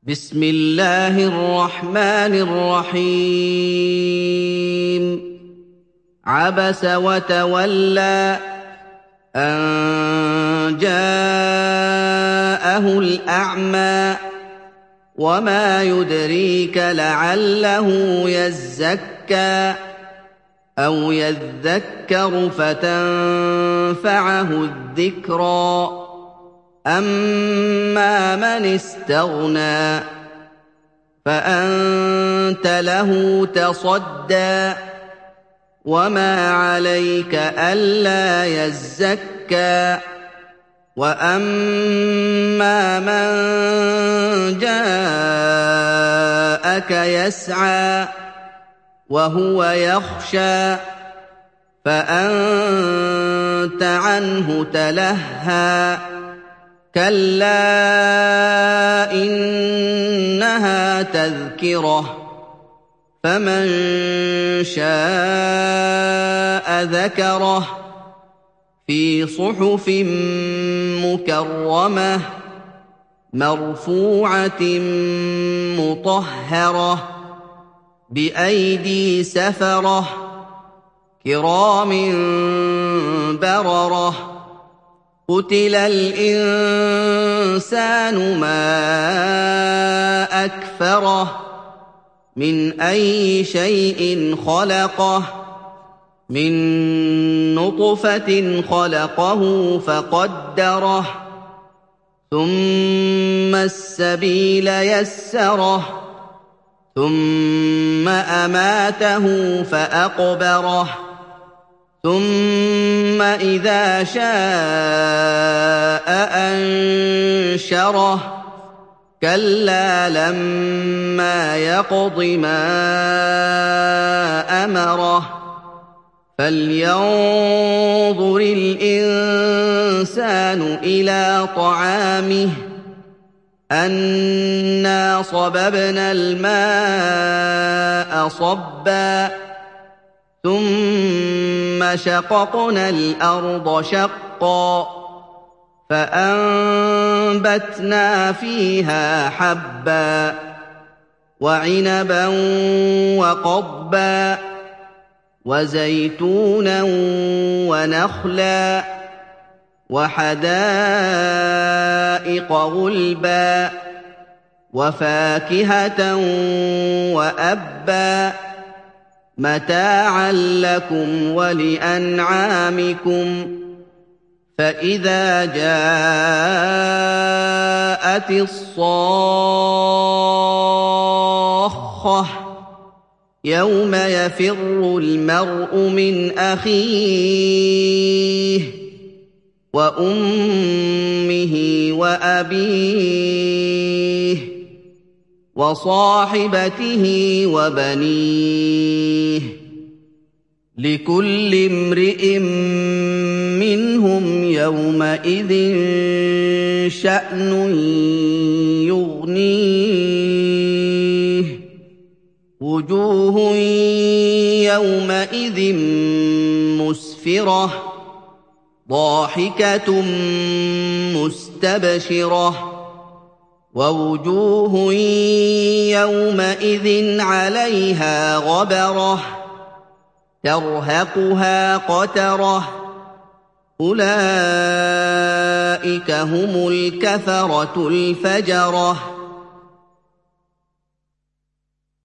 بسم الله الرحمن الرحيم عبس وتولى أن جاءه الأعمى وما يدريك لعله يزكى أو يذكر فتنفعه الذكرى أما من استغنى فأنت له تصدى وما عليك ألا يزكى وأما من جاءك يسعى وهو يخشى فأنت عنه تلهى كلا إنها تذكرة فمن شاء ذكره في صحف مكرمة مرفوعة مطهرة بأيدي سفرة كرام بررة قتل الإنسان ما أكفره من أي شيء خلقه من نطفة خلقه فقدره ثم السبيل يسره ثم أماته فأقبره ثم إذا شاء أنشره كلا لما يقض ما أمره فلينظر الإنسان إلى طعامه أنا صببنا الماء صبا ثم شققنا الأرض شقا فأنبتنا فيها حبا وعنبا وقضبا وزيتونا ونخلا وحدائق غلبا وفاكهة وأبا متاعا لكم ولأنعامكم فإذا جاءت الصاخة يوم يفر المرء من أخيه وأمه وأبيه وصاحبته وبنيه لكل امرئ منهم يومئذ شأن يغنيه وجوه يومئذ مسفرة ضاحكة مستبشرة ووجوه يومئذ عليها غبرة ترهقها قترة أولئك هم الكفرة الفجرة